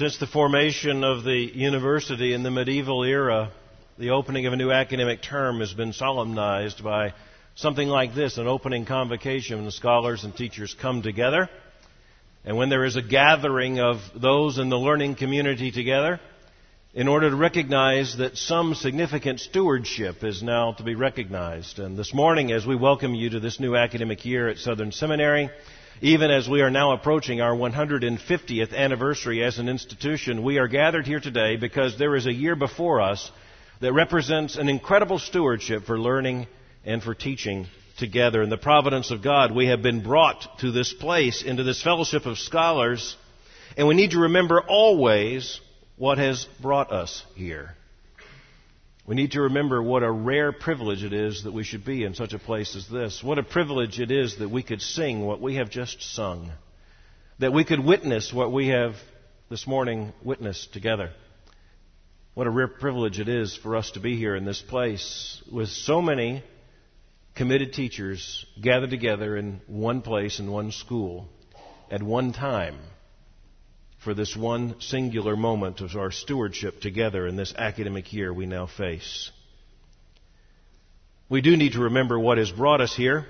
Since the formation of the university in the medieval era, the opening of a new academic term has been solemnized by something like this, an opening convocation when the scholars and teachers come together. And when there is a gathering of those in the learning community together, in order to recognize that some significant stewardship is now to be recognized. And this morning, as we welcome you to this new academic year at Southern Seminary, even as we are now approaching our 150th anniversary as an institution, we are gathered here today because there is a year before us that represents an incredible stewardship for learning and for teaching together. In the providence of God, we have been brought to this place, into this fellowship of scholars, and we need to remember always what has brought us here. We need to remember what a rare privilege it is that we should be in such a place as this. What a privilege it is that we could sing what we have just sung. That we could witness what we have this morning witnessed together. What a rare privilege it is for us to be here in this place with so many committed teachers gathered together in one place, in one school, at one time, for this one singular moment of our stewardship together in this academic year we now face. We do need to remember what has brought us here.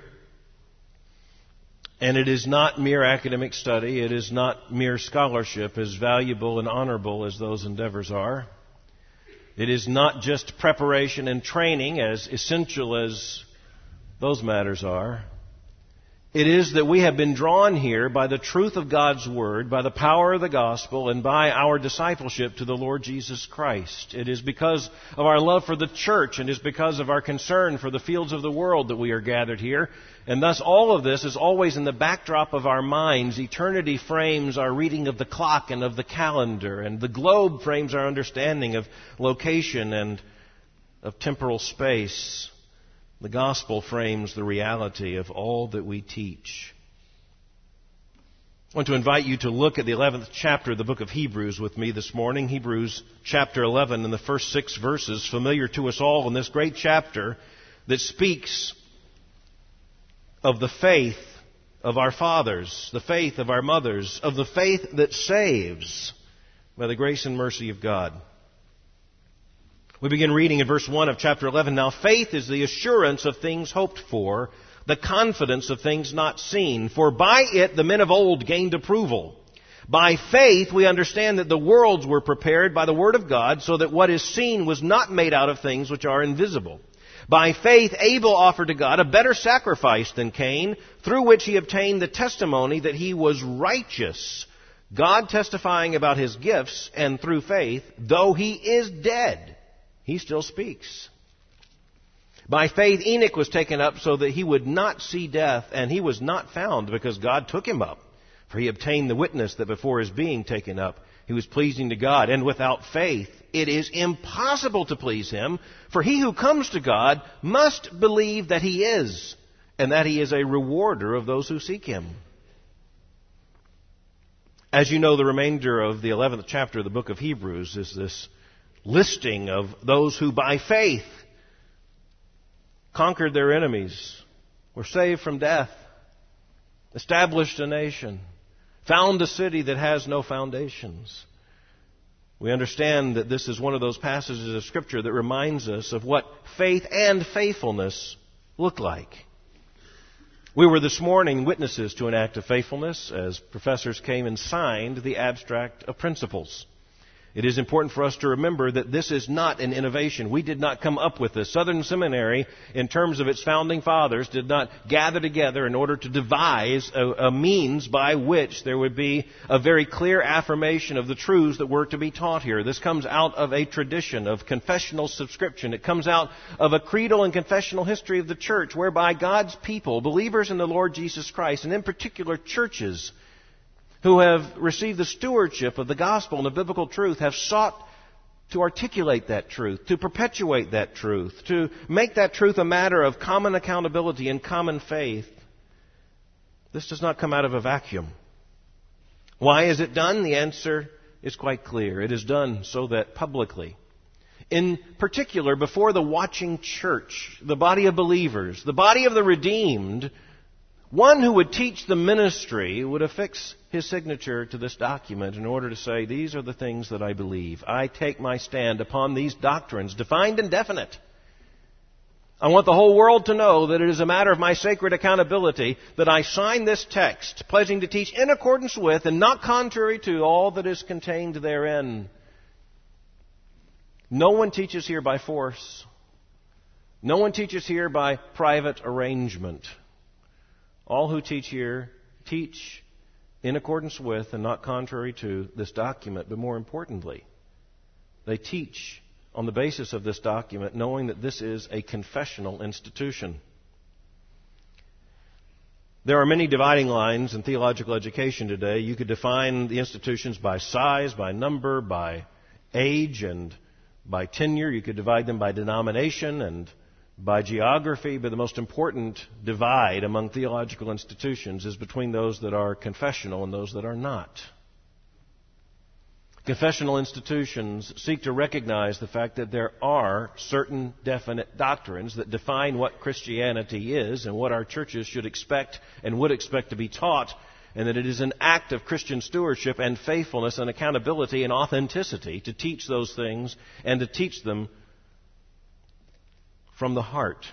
And it is not mere academic study. It is not mere scholarship, as valuable and honorable as those endeavors are. It is not just preparation and training, as essential as those matters are. It is that we have been drawn here by the truth of God's Word, by the power of the gospel, and by our discipleship to the Lord Jesus Christ. It is because of our love for the church, and it is because of our concern for the fields of the world that we are gathered here. And thus all of this is always in the backdrop of our minds. Eternity frames our reading of the clock and of the calendar, and the globe frames our understanding of location and of temporal space. The gospel frames the reality of all that we teach. I want to invite you to look at the 11th chapter of the book of Hebrews with me this morning. Hebrews chapter 11 and the first 6 verses, familiar to us all in this great chapter that speaks of the faith of our fathers, the faith of our mothers, of the faith that saves by the grace and mercy of God. We begin reading in verse 1 of chapter 11. Now faith is the assurance of things hoped for, the confidence of things not seen. For by it the men of old gained approval. By faith we understand that the worlds were prepared by the word of God, so that what is seen was not made out of things which are invisible. By faith Abel offered to God a better sacrifice than Cain, through which he obtained the testimony that he was righteous, God testifying about his gifts, and through faith, though he is dead, he still speaks. By faith, Enoch was taken up so that he would not see death, and he was not found because God took him up. For he obtained the witness that before his being taken up, he was pleasing to God. And without faith, it is impossible to please him. For he who comes to God must believe that he is, and that he is a rewarder of those who seek him. As you know, the remainder of the 11th chapter of the book of Hebrews is this listing of those who by faith conquered their enemies, were saved from death, established a nation, found a city that has no foundations. We understand that this is one of those passages of Scripture that reminds us of what faith and faithfulness look like. We were this morning witnesses to an act of faithfulness as professors came and signed the abstract of principles. It is important for us to remember that this is not an innovation. We did not come up with this. Southern Seminary, in terms of its founding fathers, did not gather together in order to devise a means by which there would be a very clear affirmation of the truths that were to be taught here. This comes out of a tradition of confessional subscription. It comes out of a creedal and confessional history of the church, whereby God's people, believers in the Lord Jesus Christ, and in particular churches, who have received the stewardship of the gospel and the biblical truth, have sought to articulate that truth, to perpetuate that truth, to make that truth a matter of common accountability and common faith. This does not come out of a vacuum. Why is it done? The answer is quite clear. It is done so that publicly, in particular before the watching church, the body of believers, the body of the redeemed, One who would teach the ministry would affix his signature to this document in order to say, these are the things that I believe. I take my stand upon these doctrines, defined and definite. I want the whole world to know that it is a matter of my sacred accountability that I sign this text, pledging to teach in accordance with and not contrary to all that is contained therein. No one teaches here by force. No one teaches here by private arrangement. All who teach here teach in accordance with and not contrary to this document. But more importantly, they teach on the basis of this document, knowing that this is a confessional institution. There are many dividing lines in theological education today. You could define the institutions by size, by number, by age, and by tenure. You could divide them by denomination and by geography, but the most important divide among theological institutions is between those that are confessional and those that are not. Confessional institutions seek to recognize the fact that there are certain definite doctrines that define what Christianity is and what our churches should expect and would expect to be taught, and that it is an act of Christian stewardship and faithfulness and accountability and authenticity to teach those things and to teach them from the heart.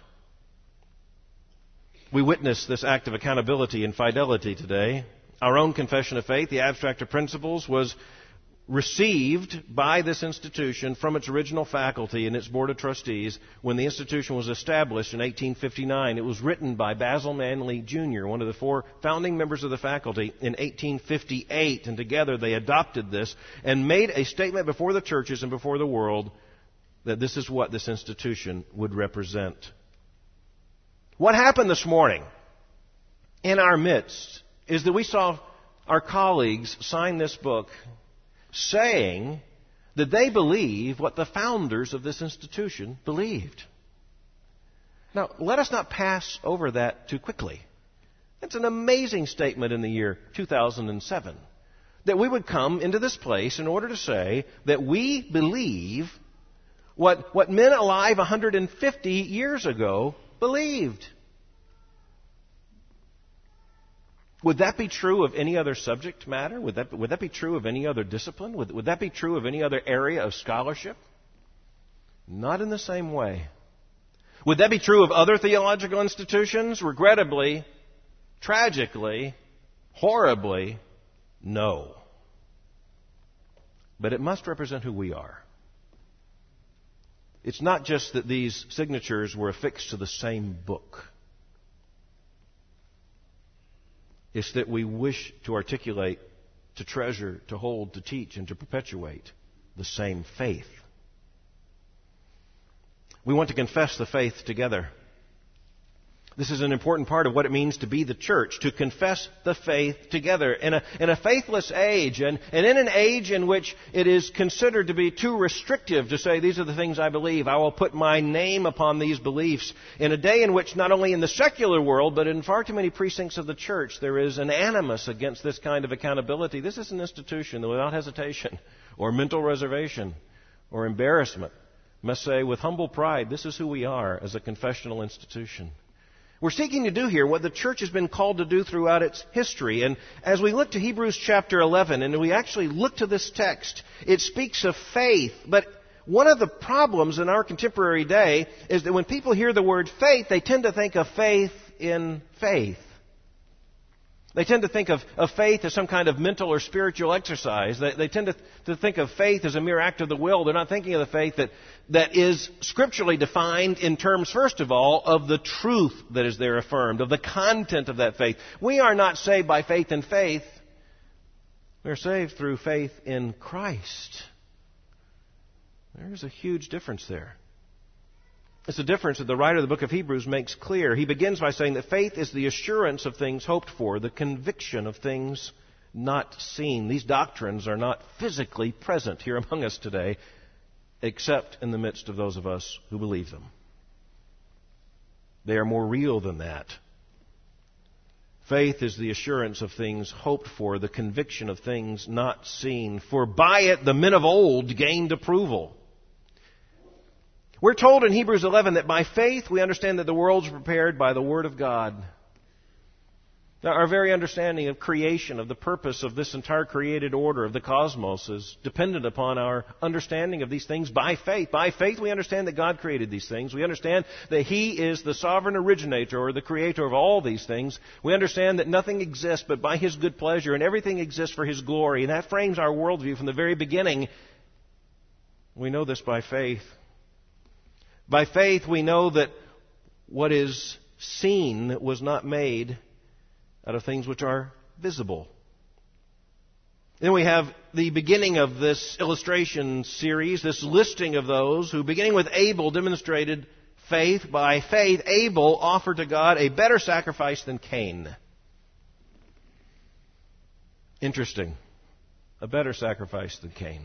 We witness this act of accountability and fidelity today. Our own confession of faith, the Abstract of Principles, was received by this institution from its original faculty and its board of trustees when the institution was established in 1859. It was written by Basil Manley Jr., one of the 4 founding members of the faculty, in 1858, and together they adopted this and made a statement before the churches and before the world that this is what this institution would represent. What happened this morning in our midst is that we saw our colleagues sign this book saying that they believe what the founders of this institution believed. Now, let us not pass over that too quickly. It's an amazing statement in the year 2007 that we would come into this place in order to say that we believe what men alive 150 years ago believed. Would that be true of any other subject matter? Would that be true of any other discipline? Would that be true of any other area of scholarship? Not in the same way. Would that be true of other theological institutions? Regrettably, tragically, horribly, no. But it must represent who we are. It's not just that these signatures were affixed to the same book. It's that we wish to articulate, to treasure, to hold, to teach, and to perpetuate the same faith. We want to confess the faith together. This is an important part of what it means to be the church, to confess the faith together. In a faithless age, and in an age in which it is considered to be too restrictive to say, these are the things I believe, I will put my name upon these beliefs. In a day in which not only in the secular world, but in far too many precincts of the church, there is an animus against this kind of accountability. This is an institution that without hesitation, or mental reservation, or embarrassment, must say with humble pride, this is who we are as a confessional institution. We're seeking to do here what the church has been called to do throughout its history. And as we look to Hebrews chapter 11, and we actually look to this text, it speaks of faith. But one of the problems in our contemporary day is that when people hear the word faith, they tend to think of faith in faith. They tend to think of faith as some kind of mental or spiritual exercise. They tend to think of faith as a mere act of the will. They're not thinking of the faith that is scripturally defined in terms, first of all, of the truth that is there affirmed, of the content of that faith. We are not saved by faith in faith. We are saved through faith in Christ. There's a huge difference there. It's a difference that the writer of the book of Hebrews makes clear. He begins by saying that faith is the assurance of things hoped for, the conviction of things not seen. These doctrines are not physically present here among us today, except in the midst of those of us who believe them. They are more real than that. Faith is the assurance of things hoped for, the conviction of things not seen. For by it the men of old gained approval. We're told in Hebrews 11 that by faith we understand that the worlds were prepared by the Word of God. Now, our very understanding of creation, of the purpose of this entire created order of the cosmos, is dependent upon our understanding of these things by faith. By faith, we understand that God created these things. We understand that He is the sovereign originator or the creator of all these things. We understand that nothing exists but by His good pleasure, and everything exists for His glory. And that frames our worldview from the very beginning. We know this by faith. By faith, we know that what is seen was not made out of things which are visible. Then we have the beginning of this illustration series, this listing of those who, beginning with Abel, demonstrated faith. By faith, Abel offered to God a better sacrifice than Cain. Interesting. A better sacrifice than Cain.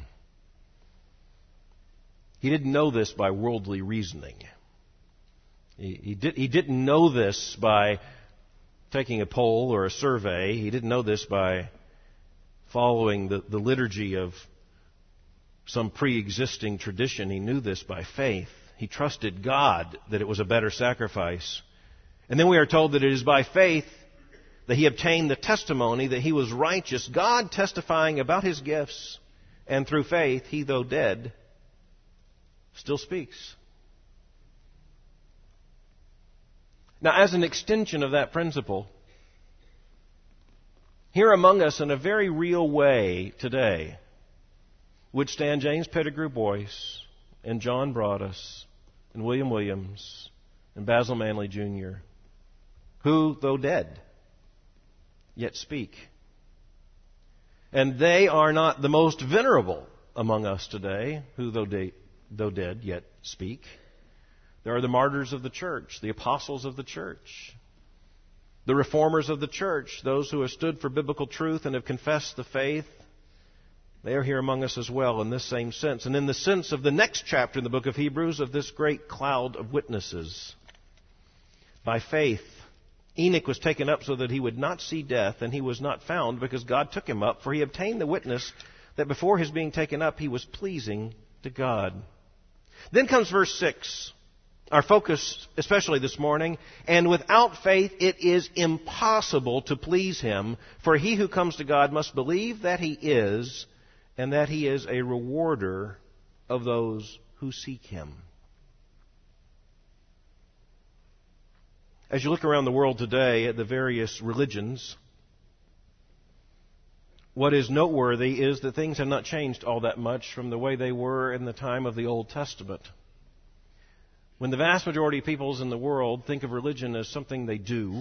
He didn't know this by worldly reasoning. He didn't know this by taking a poll or a survey. He didn't know this by following the liturgy of some pre-existing tradition. He knew this by faith. He trusted God that it was a better sacrifice. And then we are told that it is by faith that he obtained the testimony that he was righteous, God testifying about his gifts. And through faith, he, though dead, still speaks. Now, as an extension of that principle, here among us in a very real way today would stand James Pettigrew Boyce and John Broadus and William Williams and Basil Manley Jr., who, though dead, yet speak. And they are not the most venerable among us today, who, though dead, yet speak. There are the martyrs of the church, the apostles of the church, the reformers of the church, those who have stood for biblical truth and have confessed the faith. They are here among us as well in this same sense. And in the sense of the next chapter in the book of Hebrews, of this great cloud of witnesses. By faith, Enoch was taken up so that he would not see death, and he was not found because God took him up, for he obtained the witness that before his being taken up, he was pleasing to God. Then comes verse 6. Our focus, especially this morning, and without faith it is impossible to please Him, for he who comes to God must believe that He is, and that He is a rewarder of those who seek Him. As you look around the world today at the various religions, what is noteworthy is that things have not changed all that much from the way they were in the time of the Old Testament. When the vast majority of peoples in the world think of religion as something they do,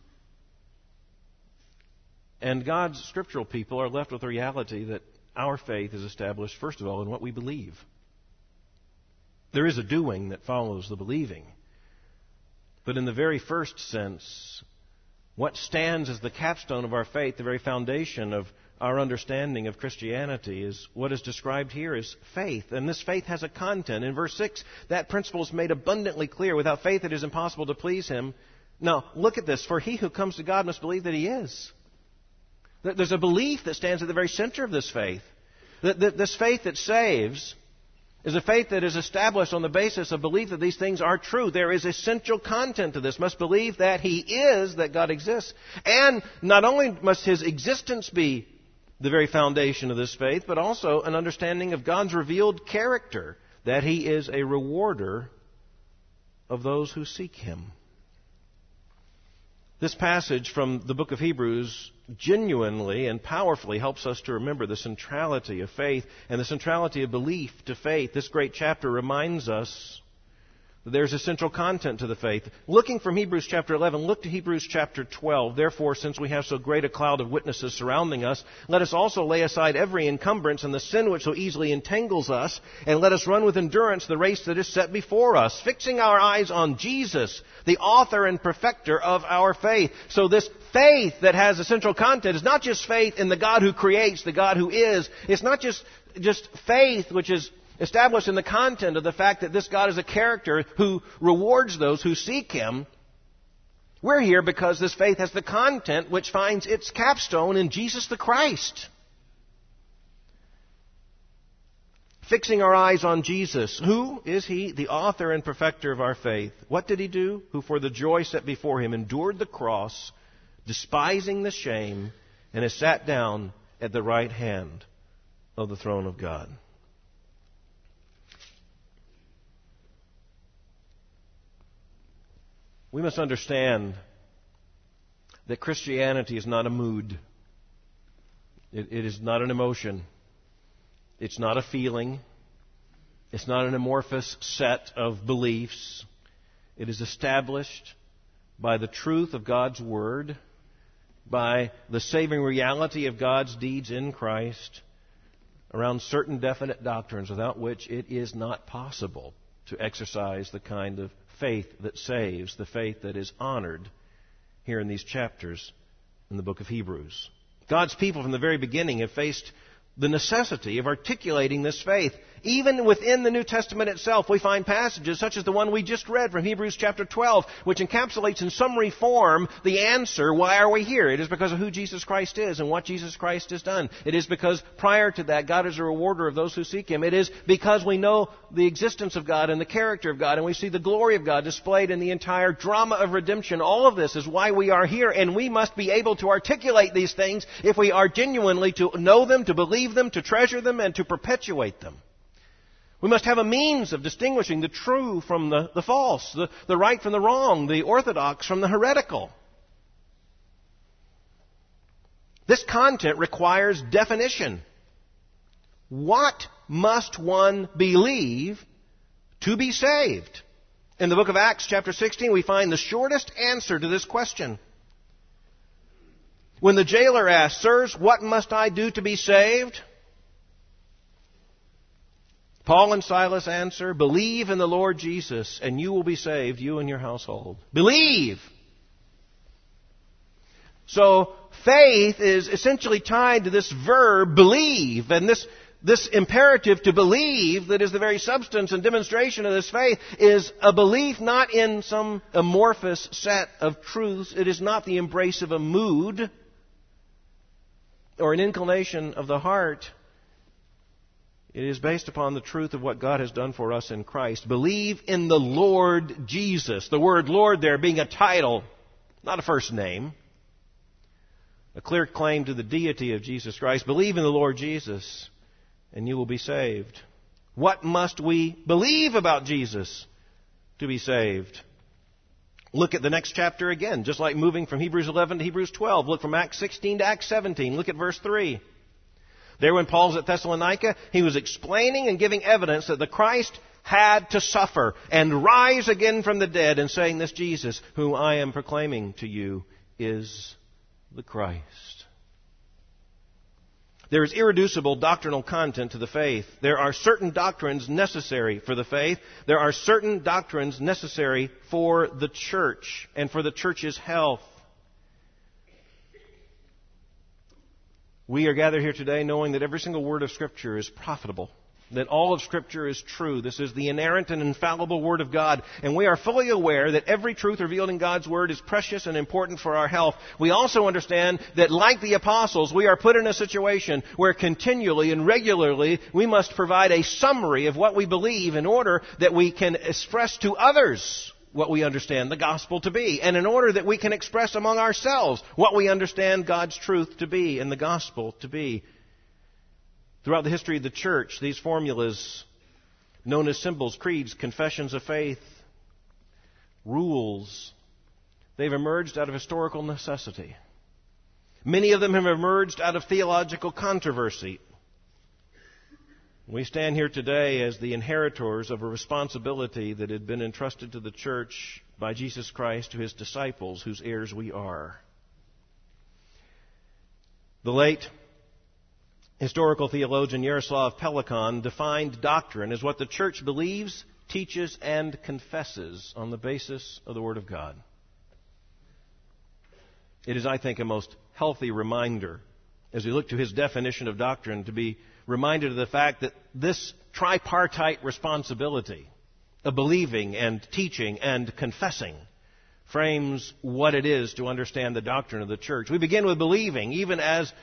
and God's scriptural people are left with the reality that our faith is established, first of all, in what we believe. There is a doing that follows the believing. But in the very first sense, what stands as the capstone of our faith, the very foundation of our understanding of Christianity, is what is described here as faith. And this faith has a content. In verse 6, that principle is made abundantly clear. Without faith it is impossible to please Him. Now, look at this. For he who comes to God must believe that He is. There's a belief that stands at the very center of this faith. This faith that saves is a faith that is established on the basis of belief that these things are true. There is essential content to this. Must believe that He is, that God exists. And not only must His existence be the very foundation of this faith, but also an understanding of God's revealed character, that He is a rewarder of those who seek Him. This passage from the book of Hebrews genuinely and powerfully helps us to remember the centrality of faith and the centrality of belief to faith. This great chapter reminds us that there's essential content to the faith. Looking from Hebrews chapter 11, look to Hebrews chapter 12. Therefore, since we have so great a cloud of witnesses surrounding us, let us also lay aside every encumbrance and the sin which so easily entangles us, and let us run with endurance the race that is set before us, fixing our eyes on Jesus, the author and perfecter of our faith. So this faith that has essential content is not just faith in the God who creates, the God who is. It's not just faith which is established in the content of the fact that this God is a character who rewards those who seek Him. We're here because this faith has the content which finds its capstone in Jesus the Christ. Fixing our eyes on Jesus. Who is He? The author and perfecter of our faith. What did He do? Who for the joy set before Him endured the cross, despising the shame, and has sat down at the right hand of the throne of God. We must understand that Christianity is not a mood. It is not an emotion. It's not a feeling. It's not an amorphous set of beliefs. It is established by the truth of God's Word, by the saving reality of God's deeds in Christ, around certain definite doctrines without which it is not possible to exercise the kind of faith that saves, the faith that is honored here in these chapters in the book of Hebrews. God's people from the very beginning have faced the necessity of articulating this faith. Even within the New Testament itself, we find passages such as the one we just read from Hebrews chapter 12, which encapsulates in summary form the answer, why are we here? It is because of who Jesus Christ is and what Jesus Christ has done. It is because prior to that, God is a rewarder of those who seek Him. It is because we know the existence of God and the character of God, and we see the glory of God displayed in the entire drama of redemption. All of this is why we are here, and we must be able to articulate these things if we are genuinely to know them, to believe them, to treasure them, and to perpetuate them. We must have a means of distinguishing the true from the false, the right from the wrong, the orthodox from the heretical. This content requires definition. What must one believe to be saved? In the book of Acts, chapter 16, we find the shortest answer to this question. When the jailer asked, "Sirs, what must I do to be saved?" Paul and Silas answer, "Believe in the Lord Jesus, and you will be saved, you and your household." Believe! So, faith is essentially tied to this verb, believe. And this imperative to believe, that is the very substance and demonstration of this faith, is a belief not in some amorphous set of truths. It is not the embrace of a mood or an inclination of the heart. It is based upon the truth of what God has done for us in Christ. Believe in the Lord Jesus. The word Lord there being a title, not a first name. A clear claim to the deity of Jesus Christ. Believe in the Lord Jesus, and you will be saved. What must we believe about Jesus to be saved? Look at the next chapter again, just like moving from Hebrews 11 to Hebrews 12. Look from Acts 16 to Acts 17. Look at verse 3. There when Paul's at Thessalonica, he was explaining and giving evidence that the Christ had to suffer and rise again from the dead, and saying, "This Jesus, whom I am proclaiming to you, is the Christ." There is irreducible doctrinal content to the faith. There are certain doctrines necessary for the faith. There are certain doctrines necessary for the church and for the church's health. We are gathered here today knowing that every single word of Scripture is profitable, that all of Scripture is true. This is the inerrant and infallible Word of God. And we are fully aware that every truth revealed in God's Word is precious and important for our health. We also understand that, like the apostles, we are put in a situation where continually and regularly we must provide a summary of what we believe in order that we can express to others what we understand the gospel to be, and in order that we can express among ourselves what we understand God's truth to be and the gospel to be. Throughout the history of the church, these formulas, known as symbols, creeds, confessions of faith, rules, they've emerged out of historical necessity. Many of them have emerged out of theological controversy. We stand here today as the inheritors of a responsibility that had been entrusted to the church by Jesus Christ to His disciples, whose heirs we are. The late historical theologian Yaroslav Pelikan defined doctrine as what the church believes, teaches, and confesses on the basis of the Word of God. It is, I think, a most healthy reminder, as we look to his definition of doctrine, to be reminded of the fact that this tripartite responsibility of believing and teaching and confessing frames what it is to understand the doctrine of the church. We begin with believing, even as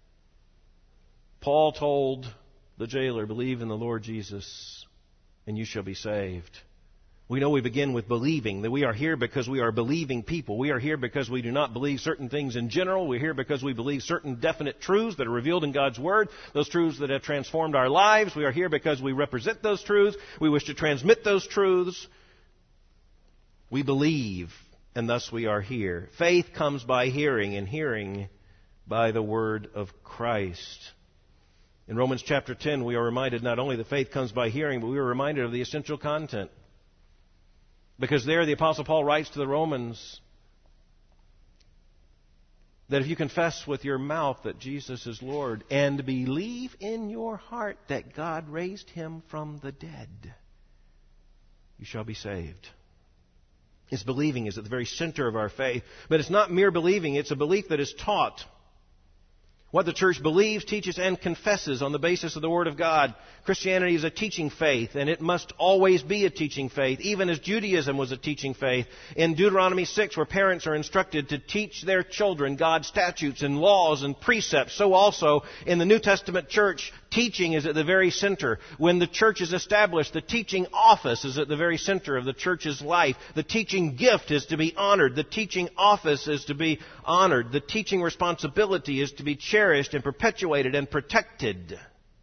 Paul told the jailer, "Believe in the Lord Jesus, and you shall be saved." We know we begin with believing, that we are here because we are believing people. We are here because we do not believe certain things in general. We're here because we believe certain definite truths that are revealed in God's Word, those truths that have transformed our lives. We are here because we represent those truths. We wish to transmit those truths. We believe, and thus we are here. Faith comes by hearing, and hearing by the Word of Christ. In Romans chapter 10, we are reminded not only that faith comes by hearing, but we are reminded of the essential content. Because there the Apostle Paul writes to the Romans that if you confess with your mouth that Jesus is Lord and believe in your heart that God raised Him from the dead, you shall be saved. It's believing is at the very center of our faith. But it's not mere believing, it's a belief that is taught. What the church believes, teaches, and confesses on the basis of the Word of God. Christianity is a teaching faith, and it must always be a teaching faith, even as Judaism was a teaching faith. In Deuteronomy 6, where parents are instructed to teach their children God's statutes and laws and precepts, so also in the New Testament church, teaching is at the very center. When the church is established, the teaching office is at the very center of the church's life. The teaching gift is to be honored. The teaching office is to be honored. The teaching responsibility is to be cherished and perpetuated and protected.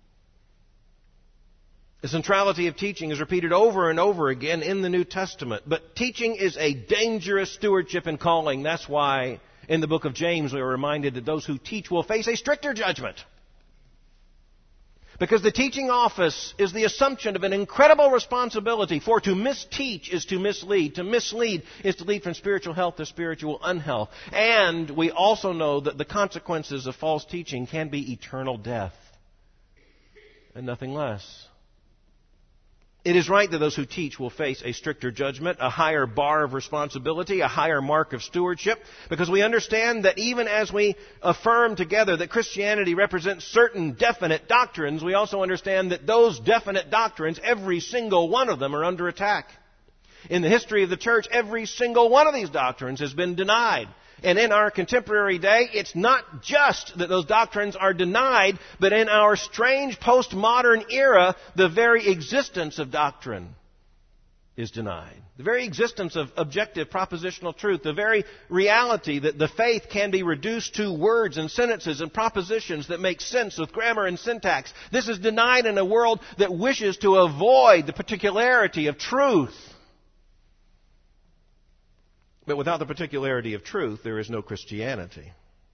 The centrality of teaching is repeated over and over again in the New Testament. But teaching is a dangerous stewardship and calling. That's why in the book of James we are reminded that those who teach will face a stricter judgment. Because the teaching office is the assumption of an incredible responsibility, for to misteach is to mislead. To mislead is to lead from spiritual health to spiritual unhealth. And we also know that the consequences of false teaching can be eternal death and nothing less. It is right that those who teach will face a stricter judgment, a higher bar of responsibility, a higher mark of stewardship, because we understand that even as we affirm together that Christianity represents certain definite doctrines, we also understand that those definite doctrines, every single one of them, are under attack. In the history of the church, every single one of these doctrines has been denied. And in our contemporary day, it's not just that those doctrines are denied, but in our strange postmodern era, the very existence of doctrine is denied. The very existence of objective propositional truth, the very reality that the faith can be reduced to words and sentences and propositions that make sense with grammar and syntax. This is denied in a world that wishes to avoid the particularity of truth. But without the particularity of truth, there is no Christianity.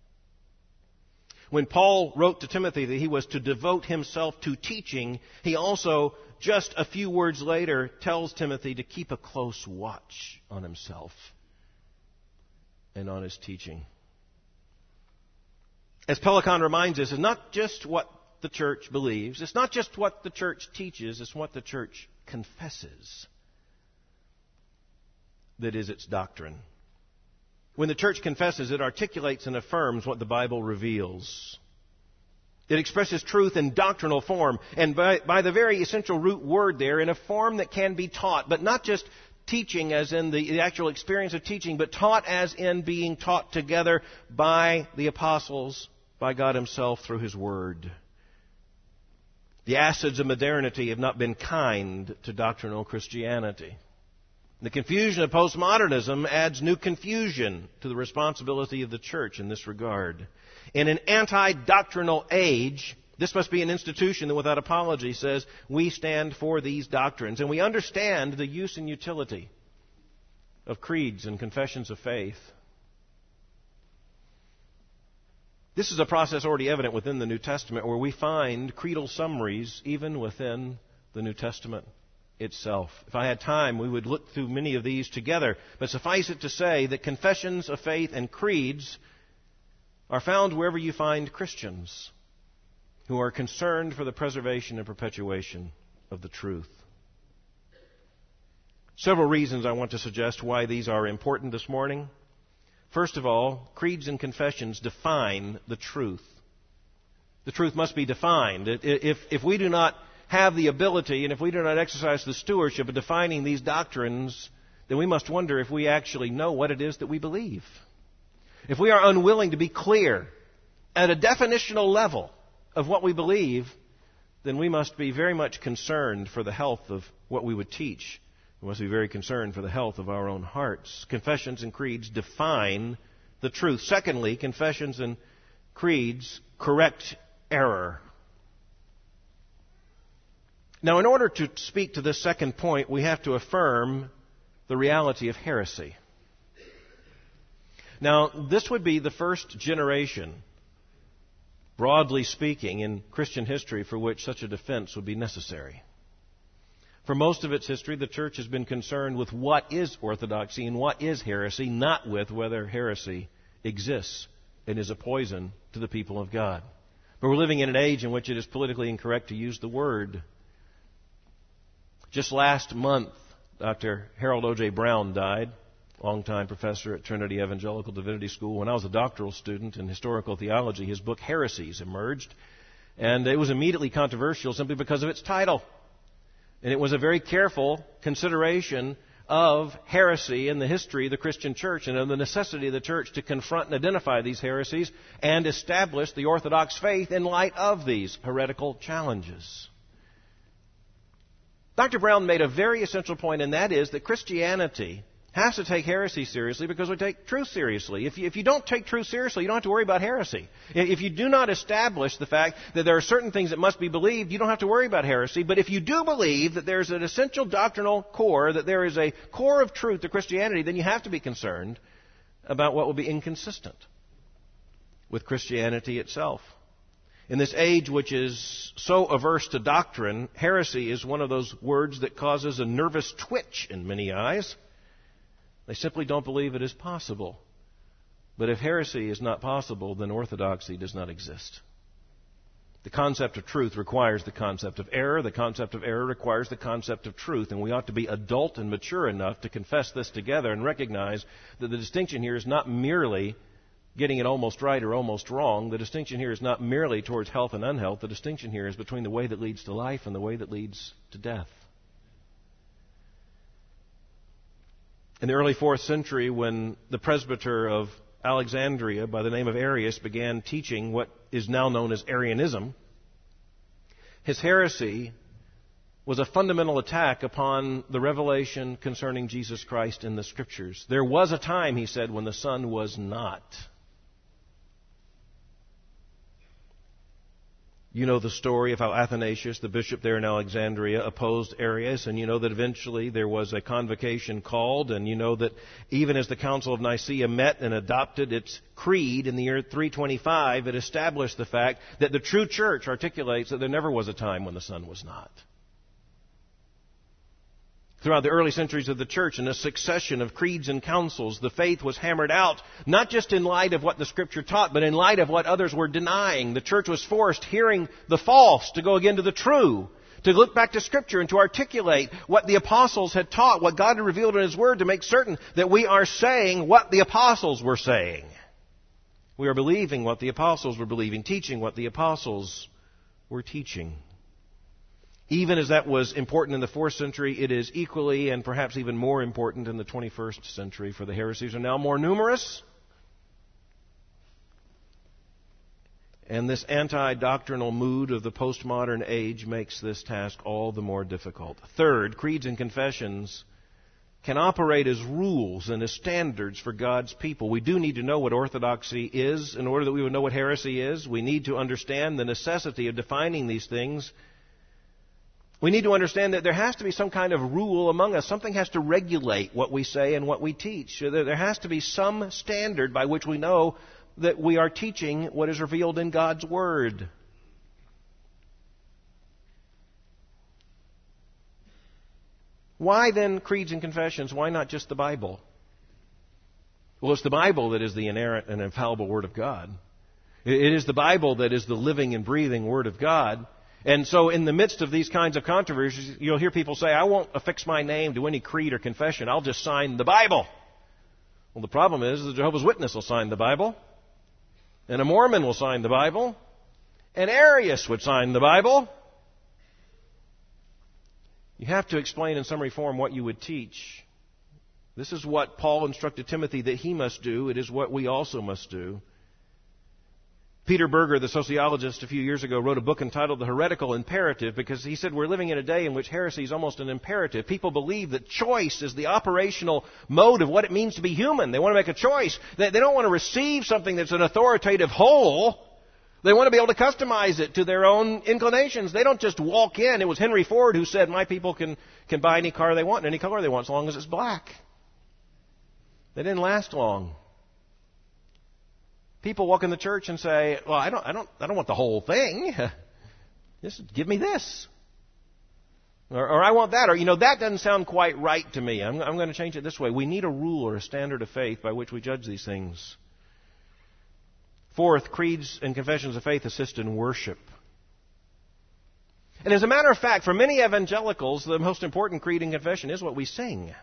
When Paul wrote to Timothy that he was to devote himself to teaching, he also, just a few words later, tells Timothy to keep a close watch on himself and on his teaching. As Pelikan reminds us, it's not just what the church believes, it's not just what the church teaches, it's what the church confesses that is its doctrine. When the church confesses, it articulates and affirms what the Bible reveals. It expresses truth in doctrinal form, and by the very essential root word there, in a form that can be taught, but not just teaching as in the actual experience of teaching, but taught as in being taught together by the apostles, by God Himself through His Word. The acids of modernity have not been kind to doctrinal Christianity. The confusion of postmodernism adds new confusion to the responsibility of the church in this regard. In an anti-doctrinal age, this must be an institution that without apology says, we stand for these doctrines. And we understand the use and utility of creeds and confessions of faith. This is a process already evident within the New Testament, where we find creedal summaries even within the New Testament itself. If I had time, we would look through many of these together. But suffice it to say that confessions of faith and creeds are found wherever you find Christians who are concerned for the preservation and perpetuation of the truth. Several reasons I want to suggest why these are important this morning. First of all, creeds and confessions define the truth. The truth must be defined. If we do not have the ability, and if we do not exercise the stewardship of defining these doctrines, then we must wonder if we actually know what it is that we believe. If we are unwilling to be clear at a definitional level of what we believe, then we must be very much concerned for the health of what we would teach We must be very concerned for the health of our own hearts. Confessions and creeds define the truth. Secondly, confessions and creeds correct error. Now, in order to speak to this second point, we have to affirm the reality of heresy. Now, this would be the first generation, broadly speaking, in Christian history for which such a defense would be necessary. For most of its history, the church has been concerned with what is orthodoxy and what is heresy, not with whether heresy exists and is a poison to the people of God. But we're living in an age in which it is politically incorrect to use the word. Just last month, Dr. Harold O.J. Brown died, longtime professor at Trinity Evangelical Divinity School. When I was a doctoral student in historical theology, his book Heresies emerged, and it was immediately controversial simply because of its title. And it was a very careful consideration of heresy in the history of the Christian church and of the necessity of the church to confront and identify these heresies and establish the Orthodox faith in light of these heretical challenges. Dr. Brown made a very essential point, and that is that Christianity has to take heresy seriously because we take truth seriously. If you don't take truth seriously, you don't have to worry about heresy. If you do not establish the fact that there are certain things that must be believed, you don't have to worry about heresy. But if you do believe that there's an essential doctrinal core, that there is a core of truth to Christianity, then you have to be concerned about what will be inconsistent with Christianity itself. In this age which is so averse to doctrine, heresy is one of those words that causes a nervous twitch in many eyes. They simply don't believe it is possible. But if heresy is not possible, then orthodoxy does not exist. The concept of truth requires the concept of error. The concept of error requires the concept of truth. And we ought to be adult and mature enough to confess this together and recognize that the distinction here is not merely getting it almost right or almost wrong. The distinction here is not merely towards health and unhealth. The distinction here is between the way that leads to life and the way that leads to death. In the early 4th century, when the presbyter of Alexandria by the name of Arius began teaching what is now known as Arianism, his heresy was a fundamental attack upon the revelation concerning Jesus Christ in the Scriptures. There was a time, he said, when the Son was not. You know the story of how Athanasius, the bishop there in Alexandria, opposed Arius, and you know that eventually there was a convocation called, and you know that even as the Council of Nicaea met and adopted its creed in the year 325, it established the fact that the true church articulates that there never was a time when the Son was not. Throughout the early centuries of the church, in a succession of creeds and councils, the faith was hammered out, not just in light of what the Scripture taught, but in light of what others were denying. The church was forced, hearing the false, to go again to the true, to look back to Scripture and to articulate what the apostles had taught, what God had revealed in His Word, to make certain that we are saying what the apostles were saying. We are believing what the apostles were believing, teaching what the apostles were teaching. Even as that was important in the 4th century, it is equally and perhaps even more important in the 21st century, for the heresies are now more numerous. And this anti-doctrinal mood of the postmodern age makes this task all the more difficult. Third, creeds and confessions can operate as rules and as standards for God's people. We do need to know what orthodoxy is in order that we would know what heresy is. We need to understand the necessity of defining these things. We need to understand that there has to be some kind of rule among us. Something has to regulate what we say and what we teach. There has to be some standard by which we know that we are teaching what is revealed in God's Word. Why then creeds and confessions? Why not just the Bible? Well, it's the Bible that is the inerrant and infallible Word of God. It is the Bible that is the living and breathing Word of God. And so in the midst of these kinds of controversies, you'll hear people say, I won't affix my name to any creed or confession. I'll just sign the Bible. Well, the problem is the Jehovah's Witness will sign the Bible, and a Mormon will sign the Bible, and Arius would sign the Bible. You have to explain in summary form what you would teach. This is what Paul instructed Timothy that he must do. It is what we also must do. Peter Berger, the sociologist, a few years ago wrote a book entitled The Heretical Imperative because he said we're living in a day in which heresy is almost an imperative. People believe that choice is the operational mode of what it means to be human. They want to make a choice. They don't want to receive something that's an authoritative whole. They want to be able to customize it to their own inclinations. They don't just walk in. It was Henry Ford who said, my people can buy any car they want and any color they want as long as it's black. They didn't last long. People walk in the church and say, well, I don't want the whole thing. Just give me this. Or I want that. Or, that doesn't sound quite right to me. I'm going to change it this way. We need a rule or a standard of faith by which we judge these things. Fourth, creeds and confessions of faith assist in worship. And as a matter of fact, for many evangelicals, the most important creed and confession is what we sing.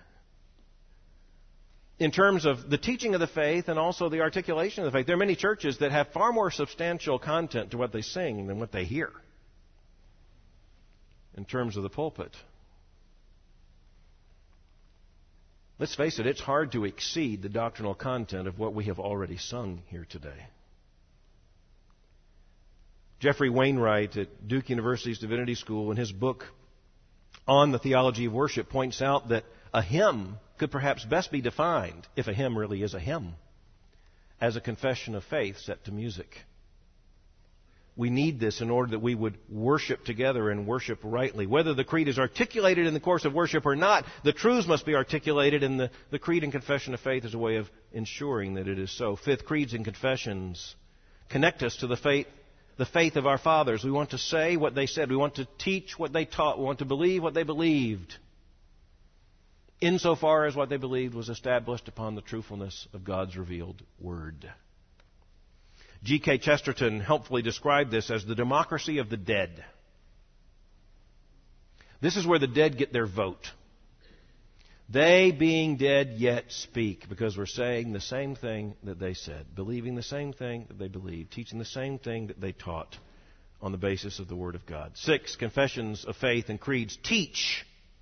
In terms of the teaching of the faith and also the articulation of the faith, there are many churches that have far more substantial content to what they sing than what they hear in terms of the pulpit. Let's face it, it's hard to exceed the doctrinal content of what we have already sung here today. Jeffrey Wainwright at Duke University's Divinity School, in his book on the theology of worship, points out that a hymn could perhaps best be defined, if a hymn really is a hymn, as a confession of faith set to music. We need this in order that we would worship together and worship rightly. Whether the creed is articulated in the course of worship or not, the truths must be articulated, and the creed and confession of faith is a way of ensuring that it is so. Fifth, creeds and confessions connect us to the faith of our fathers. We want to say what they said. We want to teach what they taught. We want to believe what they believed, insofar as what they believed was established upon the truthfulness of God's revealed Word. G.K. Chesterton helpfully described this as the democracy of the dead. This is where the dead get their vote. They, being dead, yet speak, because we're saying the same thing that they said, believing the same thing that they believed, teaching the same thing that they taught on the basis of the Word of God. 6, confessions of faith and creeds teach.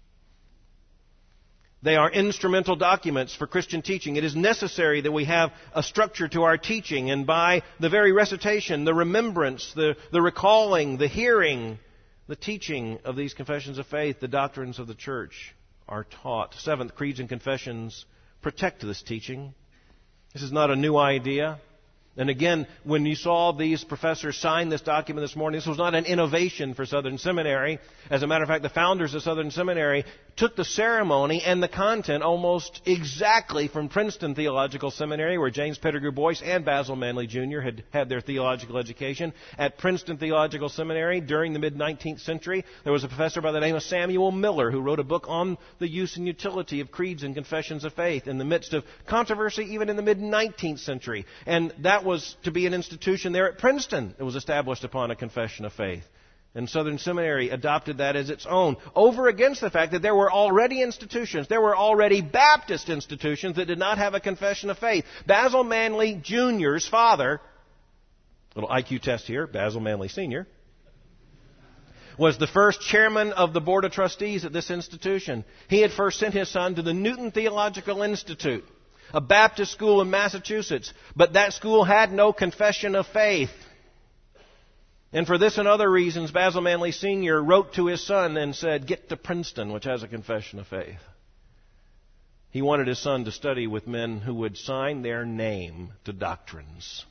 They are instrumental documents for Christian teaching. It is necessary that we have a structure to our teaching, and by the very recitation, the remembrance, the recalling, the hearing, the teaching of these confessions of faith, the doctrines of the church are taught. 7th, creeds and confessions protect this teaching. This is not a new idea. And again, when you saw these professors sign this document this morning, this was not an innovation for Southern Seminary. As a matter of fact, the founders of Southern Seminary took the ceremony and the content almost exactly from Princeton Theological Seminary, where James Pettigrew Boyce and Basil Manley Jr. had their theological education. At Princeton Theological Seminary, during the mid-19th century, there was a professor by the name of Samuel Miller who wrote a book on the use and utility of creeds and confessions of faith in the midst of controversy, even in the mid-19th century. And that was to be an institution there at Princeton. It was established upon a confession of faith. And Southern Seminary adopted that as its own, over against the fact that there were already institutions, there were already Baptist institutions that did not have a confession of faith. Basil Manley Jr.'s father, little IQ test here, Basil Manley Sr., was the first chairman of the board of trustees at this institution. He had first sent his son to the Newton Theological Institute, a Baptist school in Massachusetts, but that school had no confession of faith. And for this and other reasons, Basil Manley Sr. wrote to his son and said, get to Princeton, which has a confession of faith. He wanted his son to study with men who would sign their name to doctrines.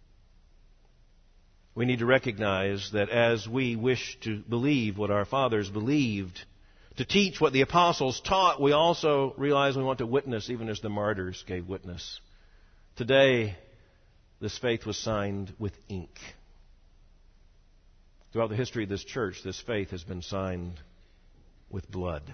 We need to recognize that as we wish to believe what our fathers believed, to teach what the apostles taught, we also realize we want to witness even as the martyrs gave witness. Today, this faith was signed with ink. Throughout the history of this church, this faith has been signed with blood.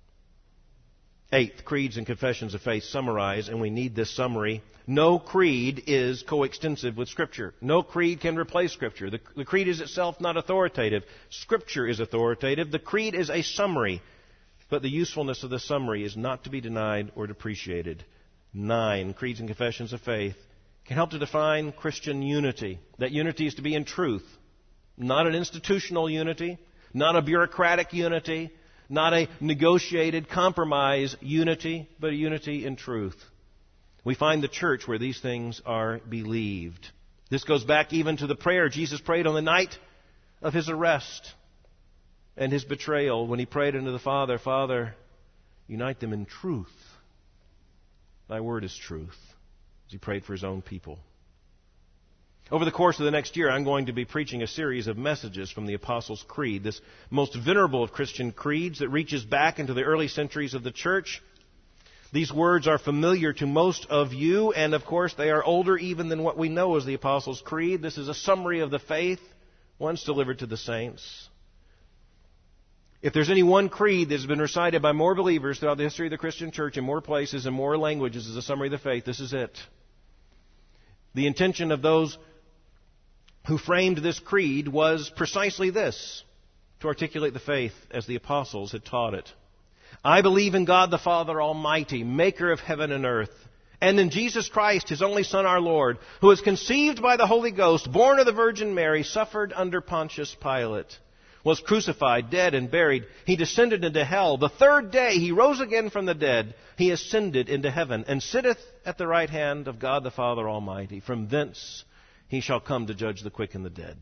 8th, creeds and confessions of faith summarize, and we need this summary. No creed is coextensive with Scripture. No creed can replace Scripture. The creed is itself not authoritative. Scripture is authoritative. The creed is a summary, but the usefulness of the summary is not to be denied or depreciated. 9, creeds and confessions of faith can help to define Christian unity. That unity is to be in truth. Not an institutional unity, not a bureaucratic unity, not a negotiated compromise unity, but a unity in truth. We find the church where these things are believed. This goes back even to the prayer Jesus prayed on the night of his arrest and his betrayal when he prayed unto the Father, Father, unite them in truth. Thy word is truth. As he prayed for his own people. Over the course of the next year, I'm going to be preaching a series of messages from the Apostles' Creed, this most venerable of Christian creeds that reaches back into the early centuries of the church. These words are familiar to most of you, and of course they are older even than what we know as the Apostles' Creed. This is a summary of the faith once delivered to the saints. If there's any one creed that has been recited by more believers throughout the history of the Christian church in more places and more languages as a summary of the faith, this is it. The intention of those who framed this creed was precisely this, to articulate the faith as the apostles had taught it. I believe in God the Father Almighty, maker of heaven and earth, and in Jesus Christ, His only Son, our Lord, who was conceived by the Holy Ghost, born of the Virgin Mary, suffered under Pontius Pilate, was crucified, dead, and buried. He descended into hell. The third day He rose again from the dead. He ascended into heaven, and sitteth at the right hand of God the Father Almighty. From thence He shall come to judge the quick and the dead.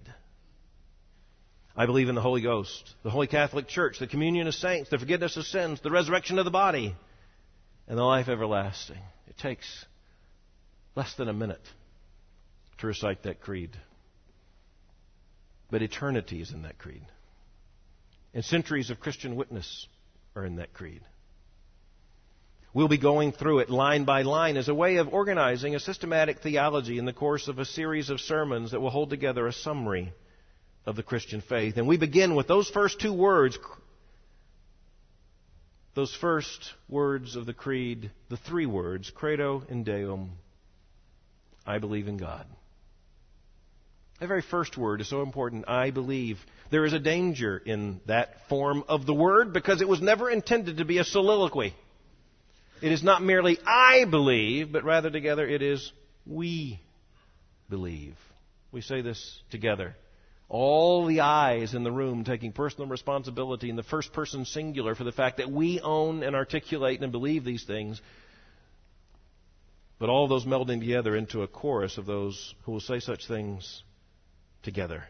I believe in the Holy Ghost, the Holy Catholic Church, the communion of saints, the forgiveness of sins, the resurrection of the body, and the life everlasting. It takes less than a minute to recite that creed. But eternity is in that creed. And centuries of Christian witness are in that creed. We'll be going through it line by line as a way of organizing a systematic theology in the course of a series of sermons that will hold together a summary of the Christian faith. And we begin with those first two words, those first words of the creed, the three words, Credo in Deum, I believe in God. The very first word is so important, I believe. There is a danger in that form of the word because it was never intended to be a soliloquy. It is not merely I believe, but rather together it is we believe. We say this together. All the I's in the room taking personal responsibility in the first person singular for the fact that we own and articulate and believe these things. But all those melding together into a chorus of those who will say such things together.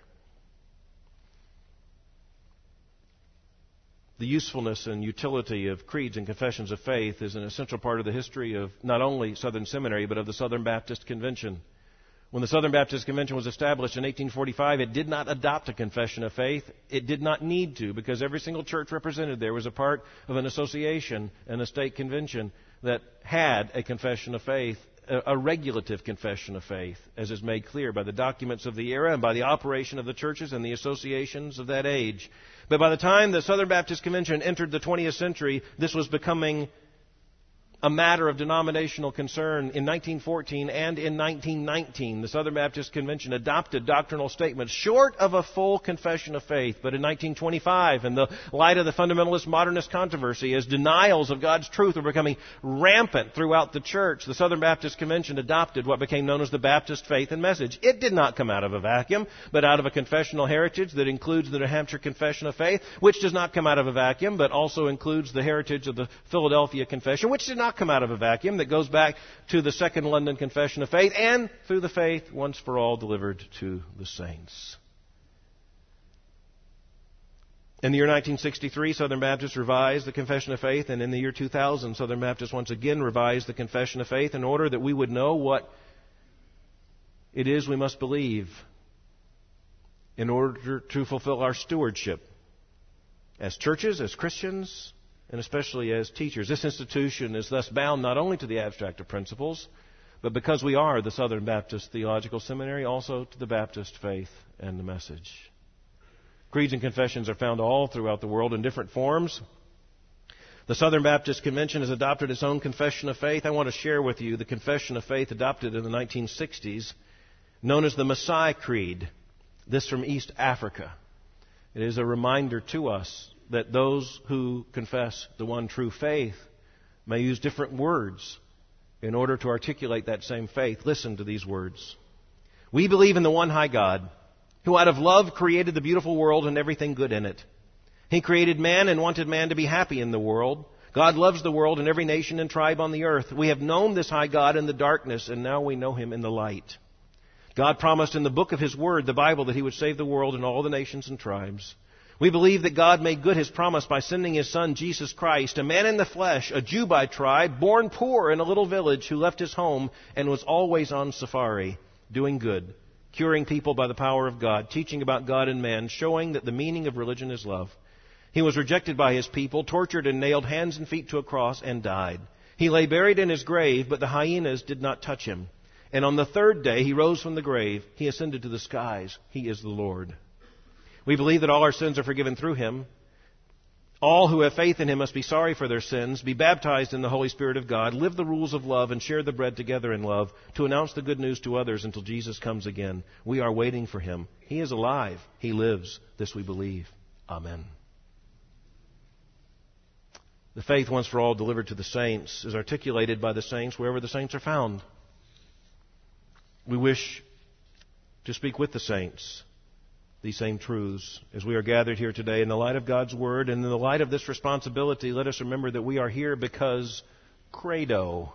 The usefulness and utility of creeds and confessions of faith is an essential part of the history of not only Southern Seminary, but of the Southern Baptist Convention. When the Southern Baptist Convention was established in 1845, it did not adopt a confession of faith. It did not need to, because every single church represented there was a part of an association and a state convention that had a confession of faith, a regulative confession of faith, as is made clear by the documents of the era and by the operation of the churches and the associations of that age. But by the time the Southern Baptist Convention entered the 20th century, this was becoming a matter of denominational concern. In 1914 and in 1919, the Southern Baptist Convention adopted doctrinal statements short of a full confession of faith. But in 1925, in the light of the fundamentalist modernist controversy, as denials of God's truth were becoming rampant throughout the church, the Southern Baptist Convention adopted what became known as the Baptist Faith and Message. It did not come out of a vacuum, but out of a confessional heritage that includes the New Hampshire Confession of Faith, which does not come out of a vacuum, but also includes the heritage of the Philadelphia Confession, which did not come out of a vacuum, that goes back to the Second London Confession of Faith, and through the faith once for all delivered to the saints. In the year 1963, Southern Baptists revised the Confession of Faith, and in the year 2000, Southern Baptists once again revised the Confession of Faith in order that we would know what it is we must believe in order to fulfill our stewardship as churches, as Christians, and especially as teachers. This institution is thus bound not only to the abstract of principles, but because we are the Southern Baptist Theological Seminary, also to the Baptist faith and the message. Creeds and confessions are found all throughout the world in different forms. The Southern Baptist Convention has adopted its own confession of faith. I want to share with you the confession of faith adopted in the 1960s, known as the Maasai Creed. This from East Africa. It is a reminder to us that those who confess the one true faith may use different words in order to articulate that same faith. Listen to these words. We believe in the one high God, who out of love created the beautiful world and everything good in it. He created man and wanted man to be happy in the world. God loves the world and every nation and tribe on the earth. We have known this high God in the darkness, and now we know Him in the light. God promised in the book of His Word, the Bible, that He would save the world and all the nations and tribes. We believe that God made good His promise by sending His Son, Jesus Christ, a man in the flesh, a Jew by tribe, born poor in a little village, who left his home and was always on safari, doing good, curing people by the power of God, teaching about God and man, showing that the meaning of religion is love. He was rejected by His people, tortured and nailed hands and feet to a cross, and died. He lay buried in His grave, but the hyenas did not touch Him. And on the third day He rose from the grave. He ascended to the skies. He is the Lord. We believe that all our sins are forgiven through Him. All who have faith in Him must be sorry for their sins, be baptized in the Holy Spirit of God, live the rules of love, and share the bread together in love to announce the good news to others until Jesus comes again. We are waiting for Him. He is alive. He lives. This we believe. Amen. The faith once for all delivered to the saints is articulated by the saints wherever the saints are found. We wish to speak with the saints these same truths as we are gathered here today in the light of God's Word. And in the light of this responsibility, let us remember that we are here because credo.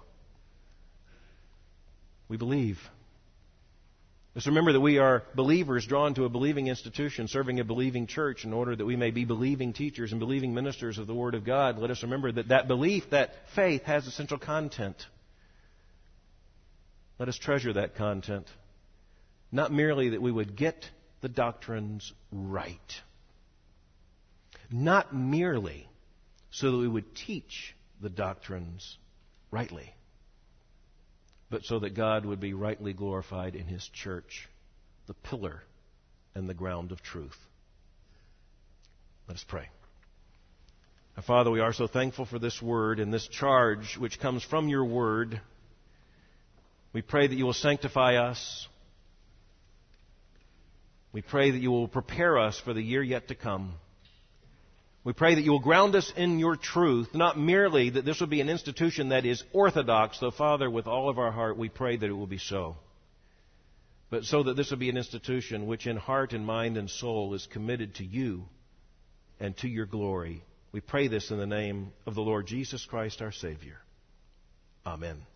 We believe. Let's remember that we are believers drawn to a believing institution, serving a believing church in order that we may be believing teachers and believing ministers of the Word of God. Let us remember that that belief, that faith, has essential content. Let us treasure that content. Not merely that we would get the doctrines right. Not merely so that we would teach the doctrines rightly, but so that God would be rightly glorified in His church, the pillar and the ground of truth. Let us pray. Our Father, we are so thankful for this Word and this charge which comes from Your Word. We pray that You will sanctify us. We pray that You will prepare us for the year yet to come. We pray that You will ground us in Your truth, not merely that this will be an institution that is orthodox, though, Father, with all of our heart, we pray that it will be so. But so that this will be an institution which in heart and mind and soul is committed to You and to Your glory. We pray this in the name of the Lord Jesus Christ, our Savior. Amen.